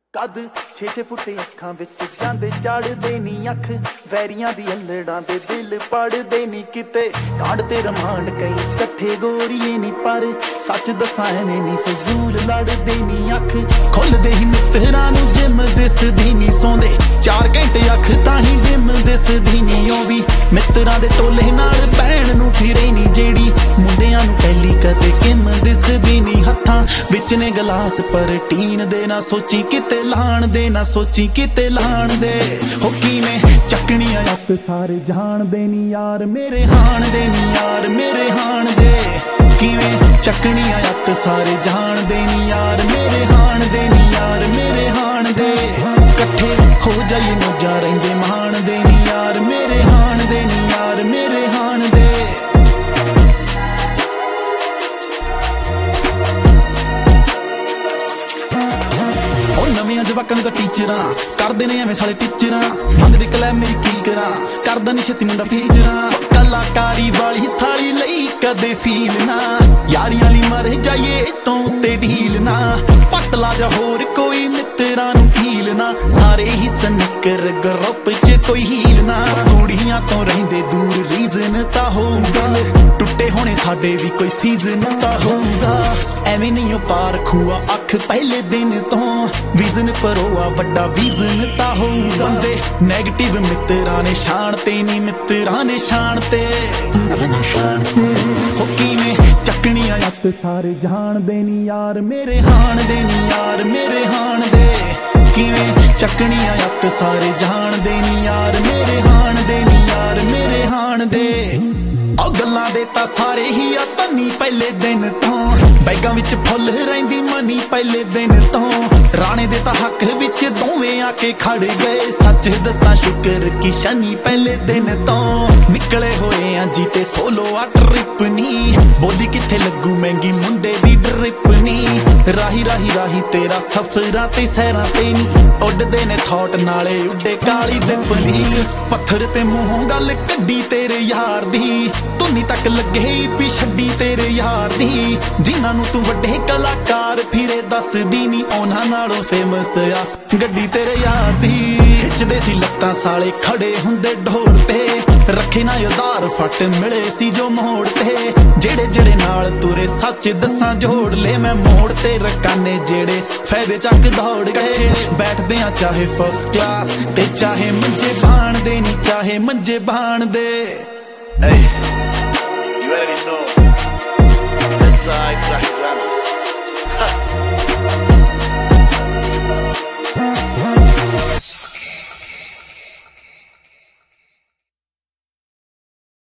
कद 6-6 फुट अखां विच जांदे चाड़दे नी अख वैरियां दी अल्लड़ां दे दिल पढ़दे नी किते कांड ते रमांड कई कट्ठे गोरीए नी पर सच दसां एवें नी फजूल लड़दे नी अख खुलदे ही मित्तरां नूं जिम दिसदी नी सौंदे 4 घंटे अख ताहीं जिम दिसदी नी ओ वी मित्तरां दे टोले नाल भैण नूं फिरे नी जेड़ी मुंडियां नूं पहली कदे किम दिसदी नी हत्थां विच ने गलास पर टीन दे ना सोची किते लाण दे ना सोची किते लाण दे हो किवें चकणियां अत सारे जान दे नी यार मेरे हाण दे नी यार मेरे हाण दे किवें चकणियां अत सारे जान दे नी यार मेरे हाण दे नी यार मेरे हाण दे कट्ठे हो जाइए मौजा रहिंदे मान दे नी यार मेरे हाण दे नी यार मेरे हाण दे जवाकां नूं तां टीचरां करदे ने एवें साले टीचरां मंगदे कलै मेरी की करां करदा नी छेती मुंडा फीचरां कलाकारी वाली साली लई कदे फील ना यारियां ली मर जाइए इतों ते ढील ना पतला जा होर कोई मित्तरां नूं ढील ना सारे ही सनकर ग्रुप च कोई हील ना कुड़ियां तो रहिंदे दूर रीजन तां होऊगा टुट्टे होने साडे भी कोई सीजन तां होऊगा एवें नहीं पार खुआ अख पहले दिन तो विजन परोआ वड्डा विजन ता होऊगा बंदे नेगेटिव मित्तरां ने शान ते नी मित्तरां ने शान ते हो किवें चकणियां अत सारे जान दे नी यार मेरे हाण दे नी यार मेरे हाण दे किवें चकणियां अत सारे जान दे नी यार मेरे हाण दे नी यार मेरे हाण दे गल्लां दे तां सारे ही आ तन्नी पहले दिन तो बैगां विच फुल रहिंदी मनी पहले दिन तो राणे दे तां हक विच दोवें आके खड़ गए सच दसां शुक्र की शनी पहले दिन तो निकले होए आ जी ते सोलो आ ट्रिप नी बोली किथे लगू महंगी मुंडे दी ट्रिप नी राही राही राही तेरा सफरां ते सैरां ते नी उडदे ने थॉट नाले उडे काली विपनी पत्थर ते मूंहों गल कड्डी तेरे यार दी धुनी तक लगे पी छड्डी तेरे यार दी जिन्हां नूं तू वड्डे कलाकार फिरे दसदी नी उन्हां नालों फेमस आ गड्डी तेरे यार दी खिचदे सी लत्तां साले खड़े हुंदे ढोर ते रखे ना उधार फट मिले सी जो मोड़ ते जेड़े जेड़े नाल तुरे सच दसां जोड़ ले मैं मोड़ ते रकाने जेड़े फायदे चक दौड़ गए बैठदे आ चाहे फर्स्ट क्लास ते चाहे मंजे बाण दे नी चाहे मंजे बाण दे Hey, you already know. That's Ibrahim Rana.